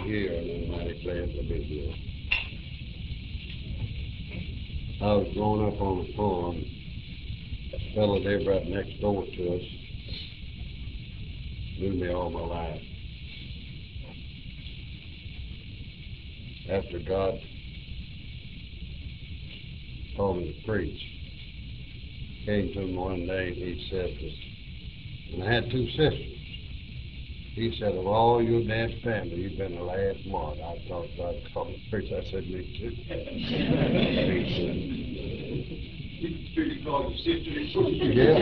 here, and I'm mighty glad to be here. I was growing up on a farm. A fellow lived right next door to us. Knew me all my life. After God told me to preach, came to him one day and he said, and I had two sisters. He said, of all your dad's family, you've been the last one. I thought God called me to preach. I said, me too. You call your sister? Yeah.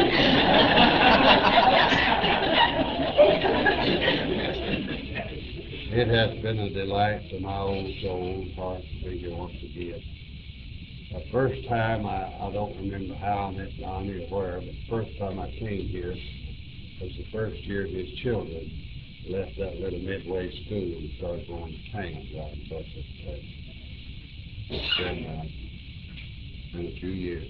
It has been a delight to my old soul heart to be here once again. The first time, I don't remember how I met Donnie or where, but the first time I came here was the first year his children left that little midway school and started going to town right across this place. It's been a few years.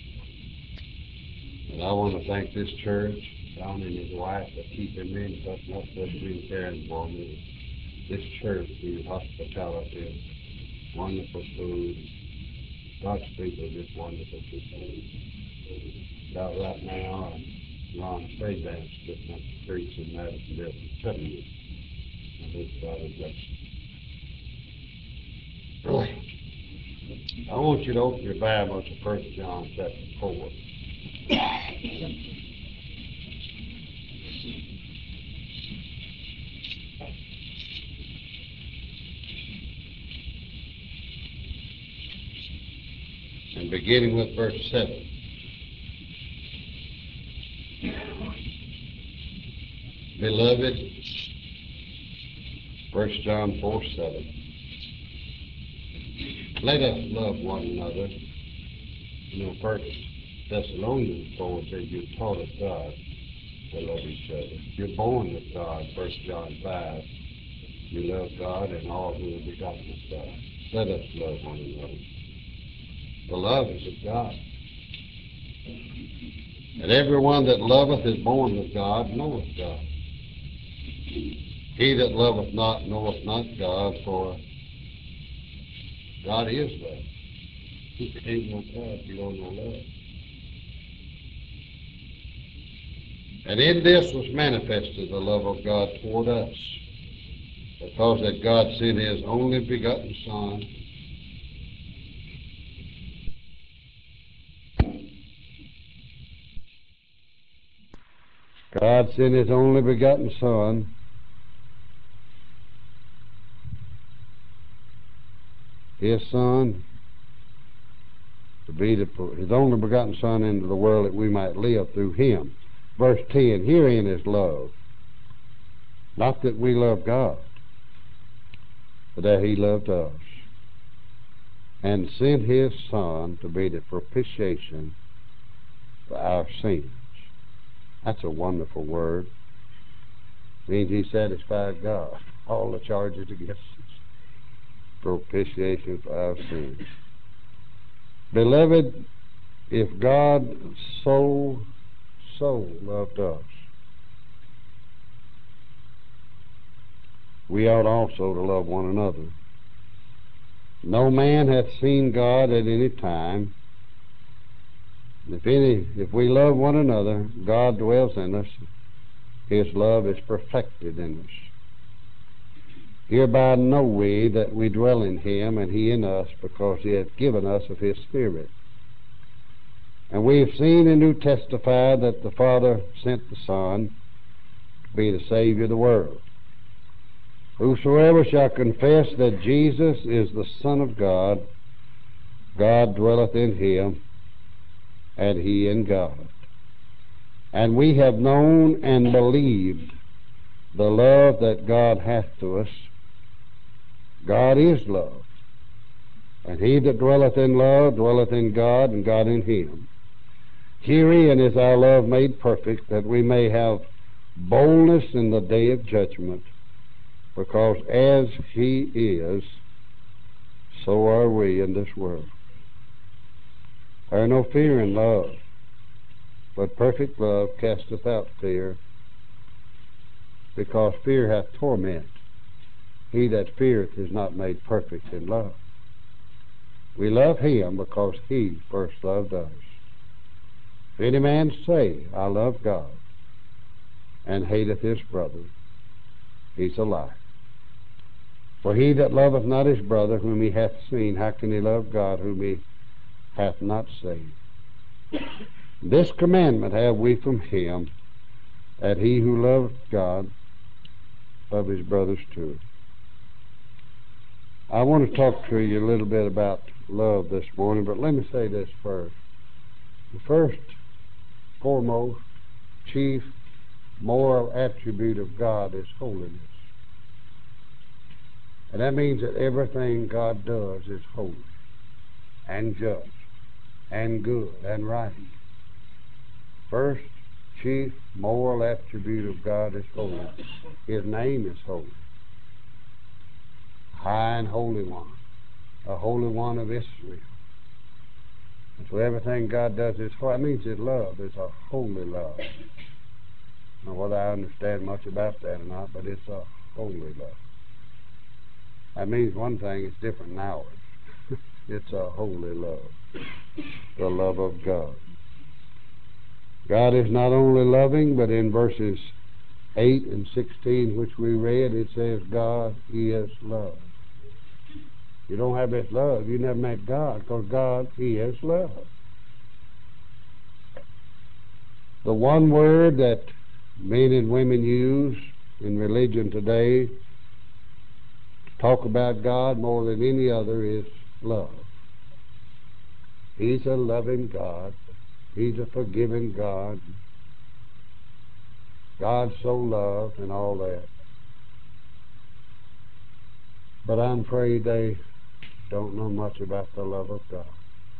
And I want to thank this church, Don and his wife, for keeping me and putting up with me and caring for me. This church, the hospitality, wonderful food. God's people are just wonderful people. About right now, Ron Faydance getting up the streets in Madisonville and telling you. And his God is blessed. I want you to open your Bible to 1 John chapter 4. And beginning with verse 7. Beloved, 1 John 4:7. Let us love one another. You know, 1 Thessalonians 4 says you're taught of God to love each other. You're born of God, 1 John 5. You love God and all who are begotten of God. Let us love one another. The love is of God. And everyone that loveth is born of God, knoweth God. He that loveth not knoweth not God, for God is love. You can't know God if you don't know love. And in this was manifested the love of God toward us, because that God sent his only begotten Son, God sent his only begotten Son his Son to be his only begotten Son into the world that we might live through him. Verse 10, herein is love. Not that we love God, but that he loved us and sent his Son to be the propitiation for our sins. That's a wonderful word. It means he satisfied God. All the charges against us. Propitiation for our sins. Beloved, if God so loved us, we ought also to love one another. No man hath seen God at any time. If we love one another, God dwells in us. His love is perfected in us. Hereby know we that we dwell in him and he in us, because he hath given us of his Spirit. And we have seen and do testify that the Father sent the Son to be the Savior of the world. Whosoever shall confess that Jesus is the Son of God, God dwelleth in him, and he in God. And we have known and believed the love that God hath to us. God is love. And he that dwelleth in love dwelleth in God, and God in him. Herein is our love made perfect, that we may have boldness in the day of judgment, because as he is, so are we in this world. There is no fear in love, but perfect love casteth out fear, because fear hath torment. He that feareth is not made perfect in love. We love him because he first loved us. If any man say, I love God, and hateth his brother, he's a liar. For he that loveth not his brother whom he hath seen, how can he love God whom he hath not seen? This commandment have we from him, that he who loveth God love his brothers too. I want to talk to you a little bit about love this morning, but let me say this first. The first, foremost, chief moral attribute of God is holiness. And that means that everything God does is holy and just and good and right. First, chief moral attribute of God is holiness. His name is holy. High and Holy One, a Holy One of Israel. And so everything God does is holy. That means His love is a holy love. Now, whether I understand much about that or not, but it's a holy love. That means one thing, it's different than ours. It's a holy love, the love of God. God is not only loving, but in verses 8 and 16, which we read, it says God is love. You don't have this love, you never met God, because God is love. The one word that men and women use in religion today to talk about God more than any other is love. He's a loving God. He's a forgiving God. God so loved and all that. But I'm afraid they don't know much about the love of God.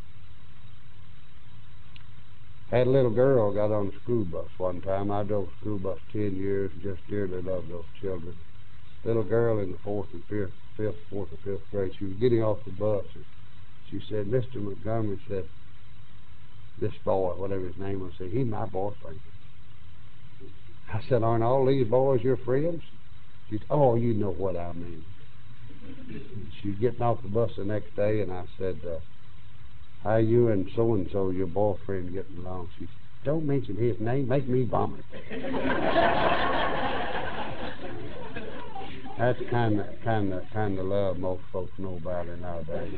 Had a little girl got on a school bus one time. I drove a school bus 10 years and just dearly loved those children. Little girl in the fourth or fifth grade. She was getting off the bus and she said, Mr. Montgomery said, this boy, whatever his name was, said, he's my boyfriend. I said, aren't all these boys your friends? She said, oh, you know what I mean. She was getting off the bus the next day, and I said, how you and so-and-so, your boyfriend, getting along? She said, don't mention his name, make me vomit. That's kind of love most folks know about it nowadays.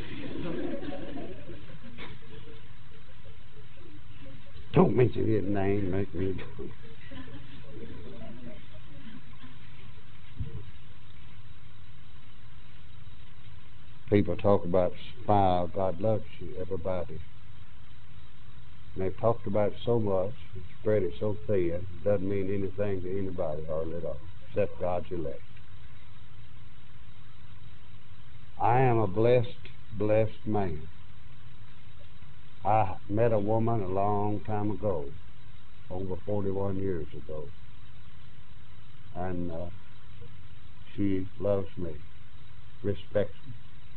Don't mention his name, make me vomit. People talk about smile, God loves you, everybody. And they've talked about it so much, and spread it so thin, it doesn't mean anything to anybody hardly at all, except God's elect. I am a blessed man. I met a woman a long time ago, over 41 years ago, and she loves me, respects me.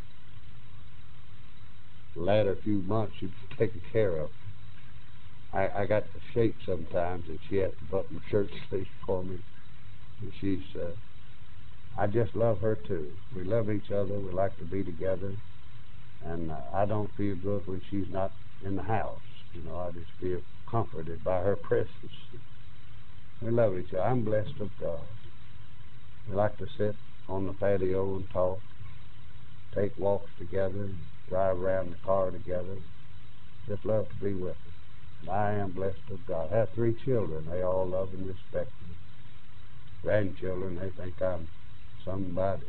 The latter few months she's taken care of me. I got to shake sometimes, and she has to button my shirt sleeves for me. And she's, I just love her too. We love each other. We like to be together. And I don't feel good when she's not in the house. You know, I just feel comforted by her presence. We love each other. I'm blessed of God. We like to sit on the patio and talk, take walks together, drive around the car together. Just love to be with her. And I am blessed of God. I have 3 children. They all love and respect me. Grandchildren, they think I'm somebody.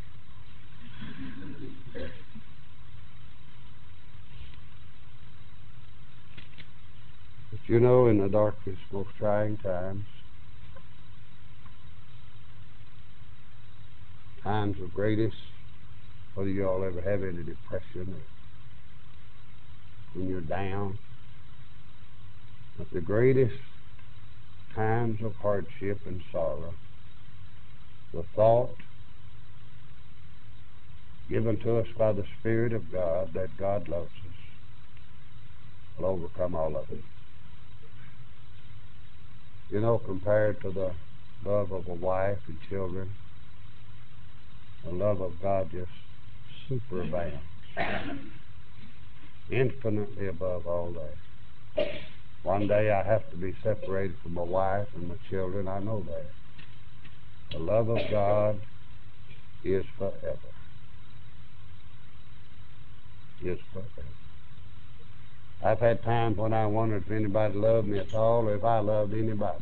But you know, in the darkest, most trying times, times of greatest, whether you all ever have any depression or when you're down, but the greatest times of hardship and sorrow, the thought given to us by the Spirit of God that God loves us will overcome all of it. You know, compared to the love of a wife and children, The love of God just superabounds, infinitely above all that. One day I have to be separated from my wife and my children. I know that. The love of God is forever. Is forever. I've had times when I wondered if anybody loved me at all or if I loved anybody.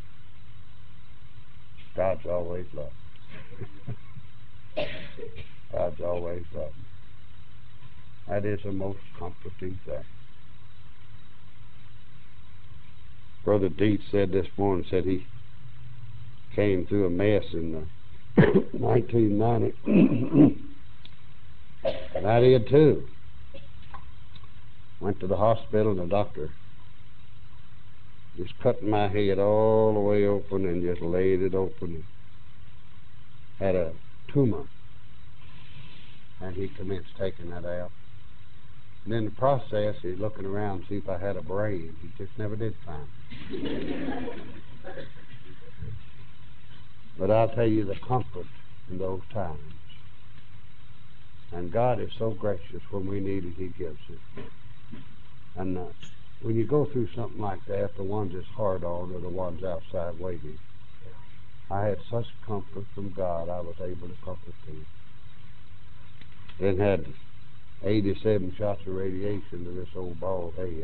God's always loved me. God's always loved me. That is the most comforting thing. Brother Dietz said this morning, said he came through a mess in 1990. And I did too. Went to the hospital and the doctor just cut my head all the way open and just laid it open and had a tumor. And he commenced taking that out. And in the process, he's looking around to see if I had a brain. He just never did find it. But I'll tell you the comfort in those times. And God is so gracious. When we need it, He gives it. And when you go through something like that, the ones that's hard on are the ones outside waiting. I had such comfort from God, I was able to comfort them. Then had 87 shots of radiation to this old bald head.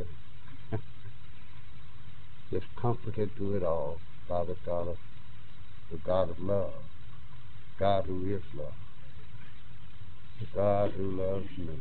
Just comforted through it all by the God of love, God who is love, the God who loves me.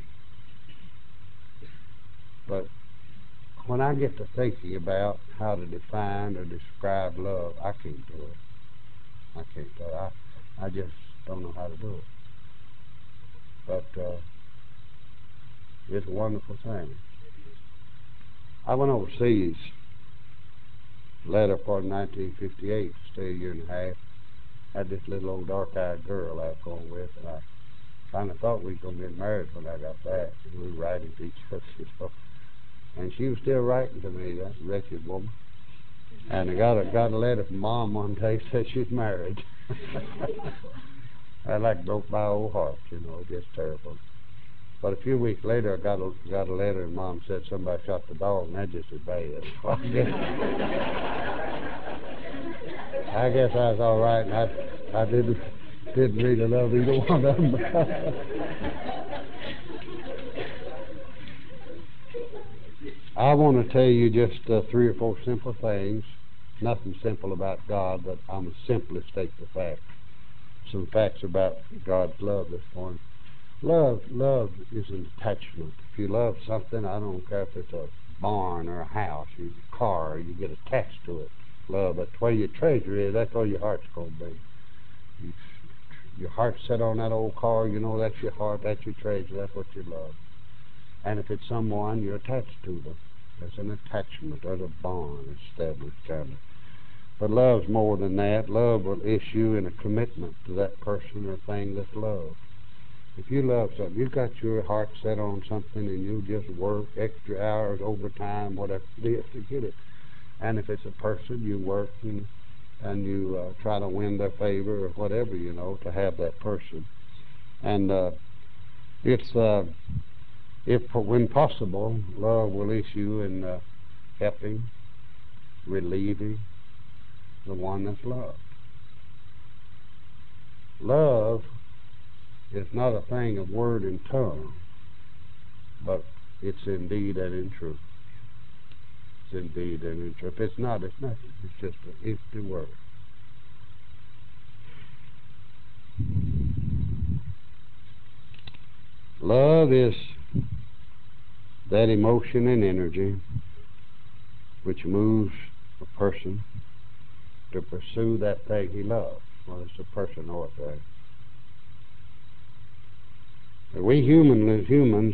But when I get to thinking about how to define or describe love, I can't do it. I can't do it. I just don't know how to do it. But it's a wonderful thing. I went overseas latter part of 1958 to stay a year and a half. Had this little old dark-eyed girl I was going with, and I kind of thought we was going to get married when I got back. We were writing to each other, you know. And she was still writing to me, that wretched woman. And I got a letter from Mom one day, said she's married. That like broke my old heart, you know, just terrible. But a few weeks later, I got a letter, and Mom said somebody shot the dog, and that's just as bad. So I guess I was all right, and I didn't really love either one of them. I want to tell you just 3 or 4 simple things. Nothing simple about God, but I'm going to simply state the facts. Some facts about God's love this morning. Love is an attachment. If you love something, I don't care if it's a barn or a house, or a car, you get attached to it. Love, that's where your treasure is, that's where your heart's going to be. Your heart's set on that old car, you know that's your heart, that's your treasure, that's what you love. And if it's someone, you're attached to them. There's an attachment, there's a bond established kind of. But love's more than that. Love will issue in a commitment to that person or thing that's loved. If you love something, you've got your heart set on something and you just work extra hours, overtime, whatever it is to get it. And if it's a person, you work and you try to win their favor or whatever, you know, to have that person. And if when possible, love will issue in helping, relieving the one that's loved. Love is not a thing of word and tongue, but it's indeed and in truth. It's indeed and in truth. If it's not, it's nothing. It's just an empty word. Love is that emotion and energy which moves a person to pursue that thing he loves, whether it's a person or a thing. We humans,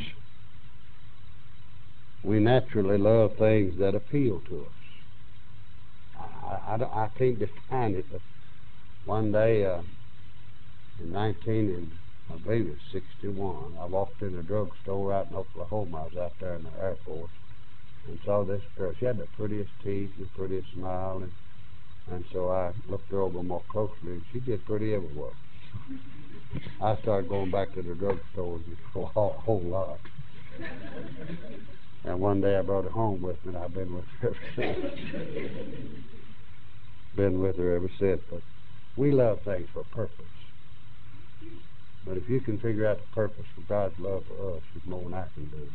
we naturally love things that appeal to us. I can't define it, but one day in I believe it's 61, I walked in a drugstore out in Oklahoma. I was out there in the Air Force and saw this girl. She had the prettiest teeth and the prettiest smile, and so I looked her over more closely, and she's just pretty everywhere. I started going back to the drugstore a whole lot. And one day I brought it home with me, and I've been with her ever since. Been with her ever since. But we love things for a purpose. But if you can figure out the purpose for God's love for us, it's more than I can do.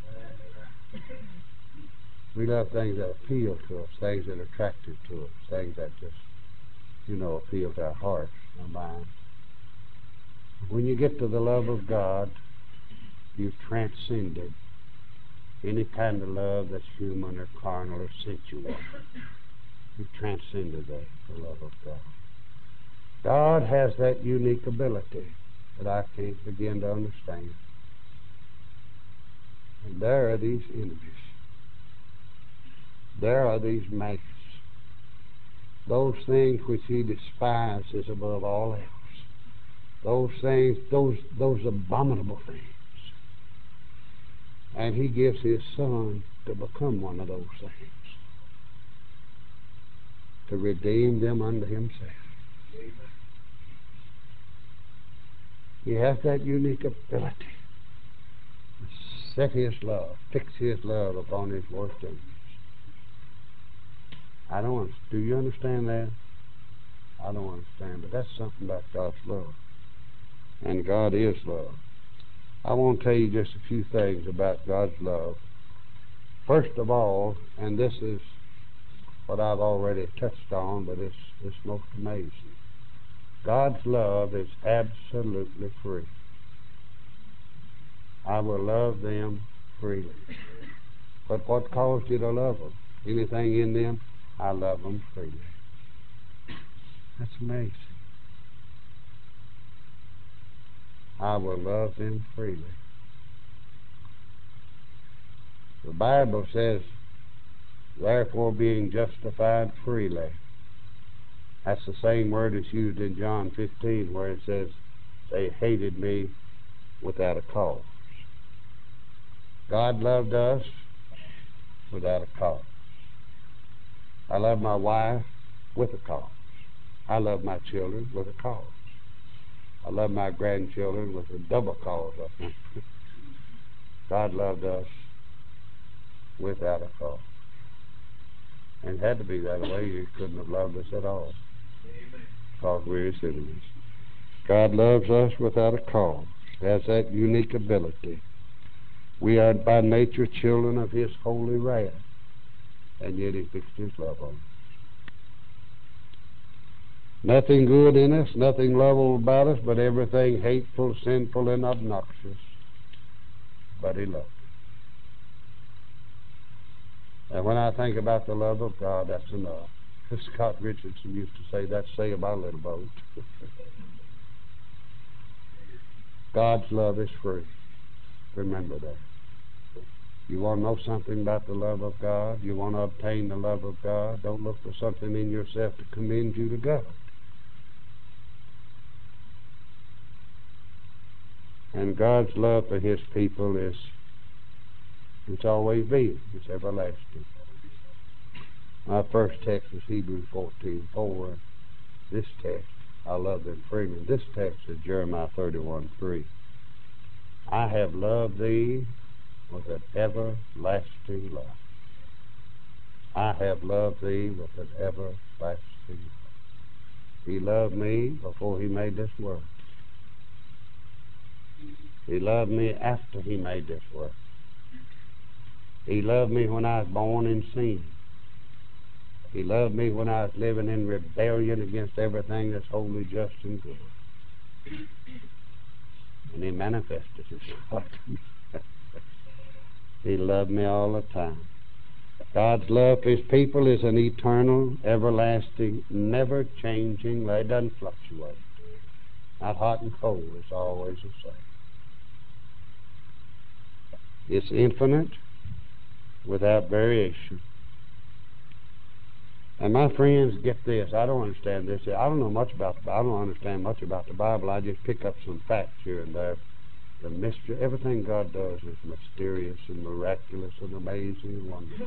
We love things that appeal to us, things that are attractive to us, things that just, appeal to our hearts, our minds. When you get to the love of God, you've transcended any kind of love that's human or carnal or sensual. You've transcended that, the love of God. God has that unique ability that I can't begin to understand. And there are these enemies. There are these maggots. Those things which he despises above all else. Those things, those abominable things. And he gives his Son to become one of those things. To redeem them unto himself. He has that unique ability to set his love, fix his love upon his worst enemies. Do you understand that? I don't understand, but that's something about God's love. And God is love. I want to tell you just a few things about God's love. First of all, and this is what I've already touched on, but it's most amazing. God's love is absolutely free. I will love them freely. But what caused you to love them? Anything in them? I love them freely. That's amazing. I will love them freely. The Bible says, therefore being justified freely. That's the same word that's used in John 15 where it says, they hated me without a cause. God loved us without a cause. I love my wife with a cause. I love my children with a cause. I love my grandchildren with a double cause, I think. God loved us without a cause. And it had to be that way. He couldn't have loved us at all. Because we're his enemies. God loves us without a cause. Has that unique ability. We are by nature children of his holy wrath. And yet he fixed his love on us. Nothing good in us, nothing lovable about us, but everything hateful, sinful, and obnoxious. But he loved us. And when I think about the love of God, that's enough. Scott Richardson used to say, that's say about a little boat. God's love is free. Remember that. You want to know something about the love of God? You want to obtain the love of God? Don't look for something in yourself to commend you to God. And God's love for his people it's always been. It's everlasting. My first text is Hebrews 14:4. This text, I love them freely. This text is Jeremiah 31:3. I have loved thee with an everlasting love. I have loved thee with an everlasting love. He loved me before he made this world. He loved me after he made this world. He loved me when I was born in sin. He loved me when I was living in rebellion against everything that's holy, just, and good. And he manifested his love to me. He loved me all the time. God's love for his people is an eternal, everlasting, never-changing love. It doesn't fluctuate. Not hot and cold. It's always the same. It's infinite, without variation. And my friends, get this. I don't understand this. I don't know much about the Bible. I don't understand much about the Bible. I just pick up some facts here and there. The mystery, everything God does is mysterious and miraculous and amazing and wonderful.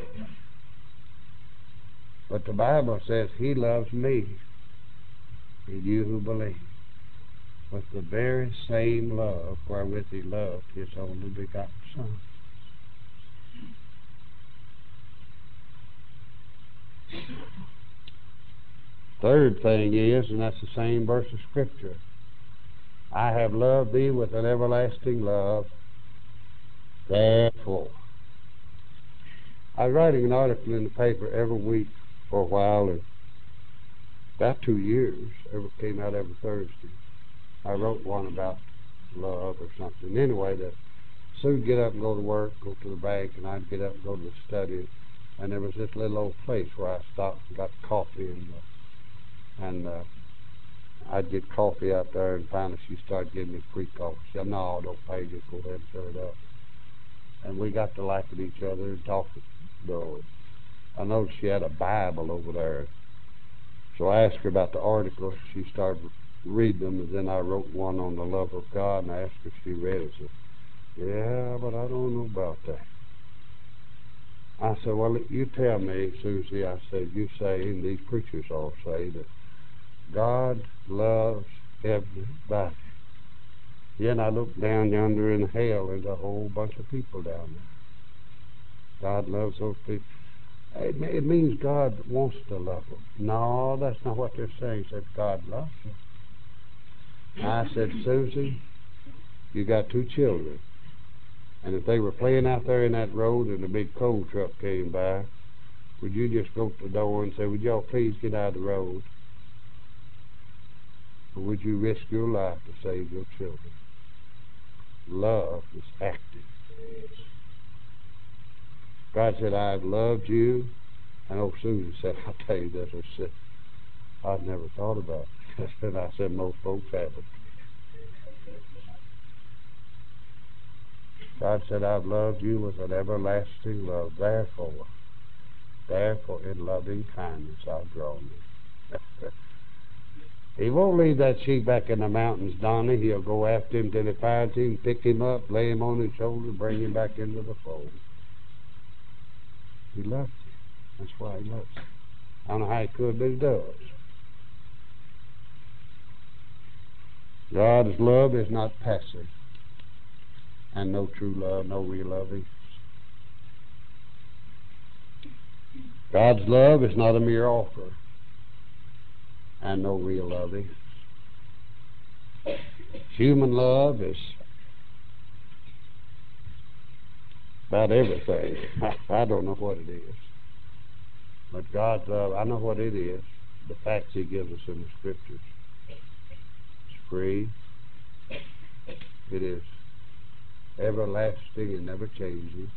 But the Bible says he loves me and you who believe. with the very same love wherewith he loved his only begotten Son. Third thing is, and that's the same verse of Scripture, I have loved thee with an everlasting love, therefore. I was writing an article in the paper every week for a while, and about 2 years, it came out every Thursday. I wrote one about love or something. Anyway, Sue'd get up and go to work, go to the bank, and I'd get up and go to the study. And there was this little old place where I stopped and got coffee, and I'd get coffee out there, and finally she started giving me free coffee. She said, "No, don't pay, just go ahead and fill it up." And we got to liking each other and talking. Though I noticed she had a Bible over there. So I asked her about the articles. She started reading them, and then I wrote one on the love of God, and I asked her if she read it. She said, "Yeah, but I don't know about that." I said, "Well, you tell me, Susie," I said, "you say, and these preachers all say, that God loves everybody." Then I looked down yonder in hell, and a whole bunch of people down there. God loves those people. It means God wants to love them. No, that's not what they're saying. It said God loves them. I said, "Susie, you got 2 children. And if they were playing out there in that road and a big coal truck came by, would you just go to the door and say, 'Would y'all please get out of the road?' Or would you risk your life to save your children?" Love is active. God said, "I've loved you." And old Susie said, "I'll tell you this." I said, "I've never thought about it." And I said, "Most folks haven't." God said, "I've loved you with an everlasting love. Therefore, in loving kindness I've drawn you." He won't leave that sheep back in the mountains, Donnie. He'll go after him till he finds him, pick him up, lay him on his shoulder, bring him back into the fold. He loves you. That's why he loves you. I don't know how he could, but he does. God's love is not passive, and no true love, no real loving. God's love is not a mere offer, and no real loving. Human love is about everything. I don't know what it is. But God's love, I know what it is. The facts he gives us in the Scriptures. It's free. It is everlasting and never changing.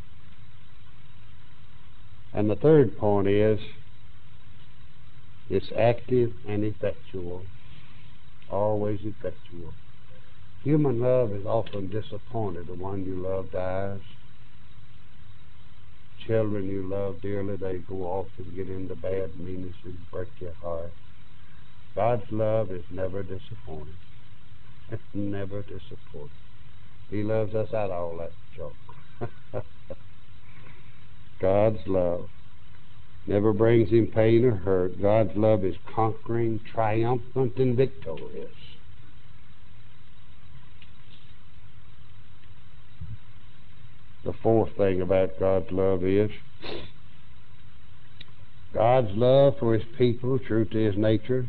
And the third point is, it's active and effectual. Always effectual. Human love is often disappointed. The one you love dies. Children you love dearly, they go off and get into bad meanness and break your heart. God's love is never disappointed. It's never disappointed. He loves us out of all that junk. God's love never brings him pain or hurt. God's love is conquering, triumphant, and victorious. The fourth thing about God's love is God's love for his people, true to his nature,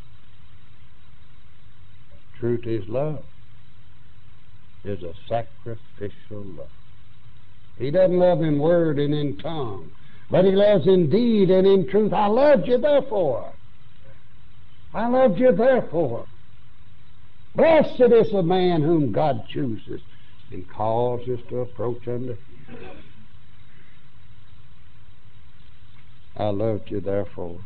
true to his love, is a sacrificial love. He doesn't love in word and in tongue, but he loves in deed and in truth. I loved you, therefore. I loved you, therefore. Blessed is the man whom God chooses and causes to approach unto him. I loved you, therefore.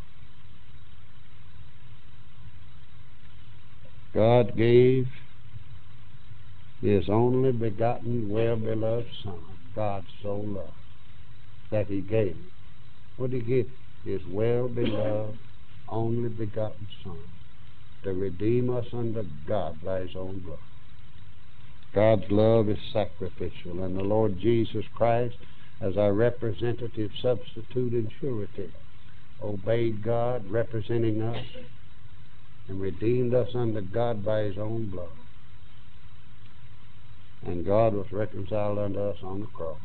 God gave his only begotten, well-beloved Son. God so loved that he gave. What did he give? His well-beloved, only begotten Son to redeem us unto God by his own blood. God's love is sacrificial, and the Lord Jesus Christ, as our representative, substitute, and surety, obeyed God, representing us, and redeemed us unto God by his own blood. And God was reconciled unto us on the cross.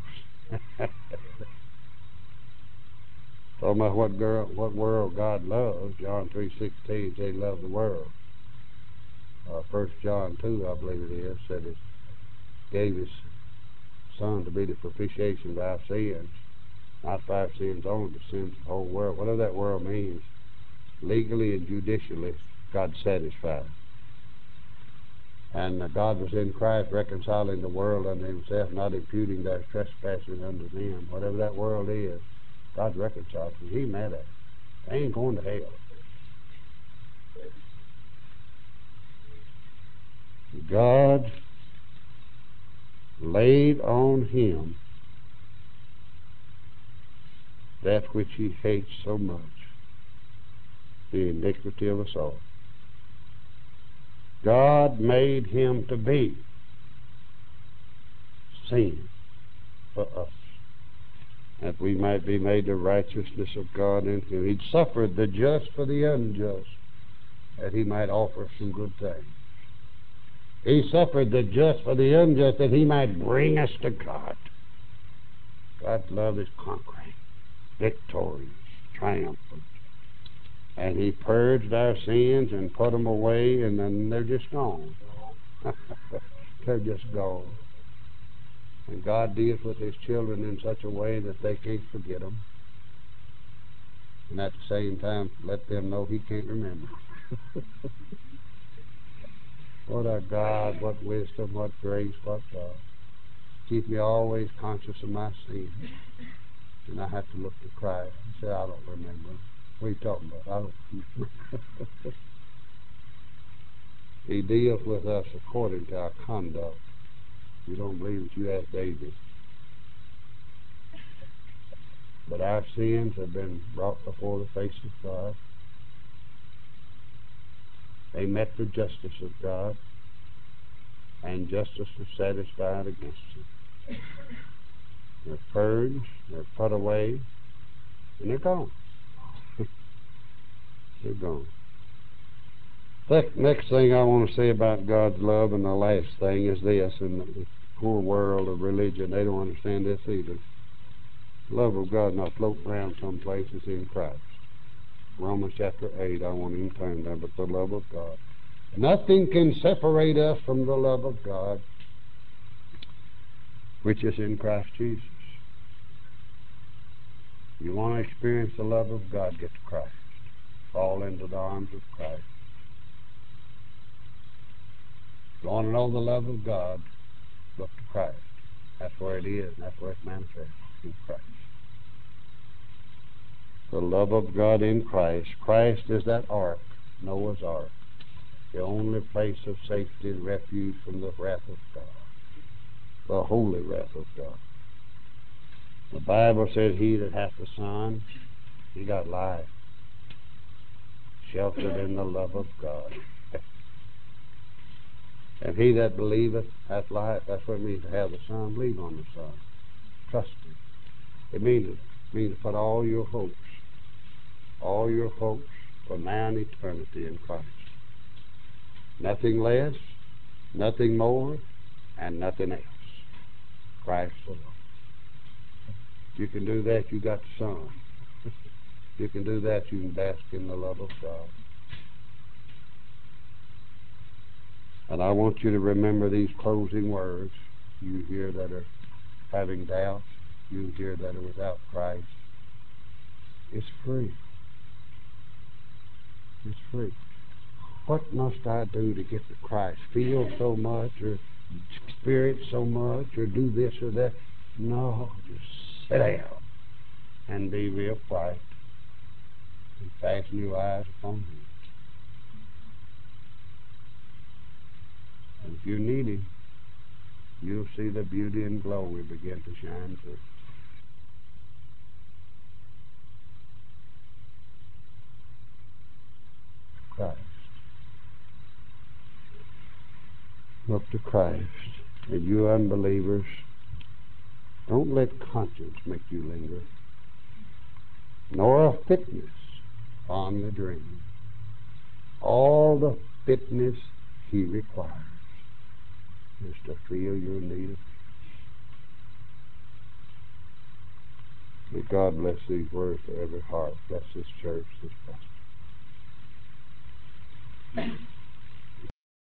Talking about what world God loves. John 3:16 said He loved the world. 1 John 2, I believe it is, said He gave His Son to be the propitiation of our sins. Not for our sins only, but sins of the whole world. Whatever that world means, legally and judicially, God's satisfied. And God was in Christ reconciling the world unto Himself, not imputing their trespasses unto them. Whatever that world is, God's reconciled them. He mad at it. They ain't going to hell. God laid on Him that which He hates so much, the iniquity of us all. God made Him to be sin for us, that we might be made the righteousness of God in Him. He suffered the just for the unjust, that He might offer some good things. He suffered the just for the unjust, that He might bring us to God. God's love is conquering, victorious, triumphant. And He purged our sins and put them away, and then they're just gone. They're just gone. And God deals with His children in such a way that they can't forget them. And at the same time, let them know He can't remember. What a God, what wisdom, what grace, what love. Keep me always conscious of my sins. And I have to look to Christ and say, I don't remember. What are you talking about? I don't. He deals with us according to our conduct. You don't believe it, you ask David. But our sins have been brought before the face of God. They met the justice of God, and justice was satisfied against them. They're purged, they're put away, and they're gone. They're gone. Next thing I want to say about God's love, and the last thing, is this. In the poor world of religion, they don't understand this either. The love of God not floating around some places in Christ. Romans chapter 8, I won't even turn there, but the love of God. Nothing can separate us from the love of God, which is in Christ Jesus. You want to experience the love of God, get to Christ. Fall into the arms of Christ. You want to know the love of God, look to Christ. That's where it is, and that's where it's manifested, in Christ. The love of God in Christ. Christ is that ark, Noah's ark, the only place of safety and refuge from the wrath of God, the holy wrath of God. The Bible says, he that hath the Son, he got life, sheltered in the love of God. And he that believeth hath life. That's what it means to have the Son. Believe on the Son. Trust Him. It means to put all your hopes for now and eternity in Christ. Nothing less, nothing more, and nothing else. Christ alone. If you can do that, you got the Son. If you can do that, you can bask in the love of God. And I want you to remember these closing words. You here that are having doubts, you here that are without Christ. It's free. It's free. What must I do to get to Christ? Feel so much, or experience so much, or do this or that? No, just sit down and be real quiet and fasten your eyes upon Him. And if you need Him, you'll see the beauty and glory begin to shine through. Christ. Look to Christ. And you unbelievers, don't let conscience make you linger, nor a fitness on the dream. All the fitness He requires. just to feel your need. May God bless these words to every heart. Bless this church, this pastor.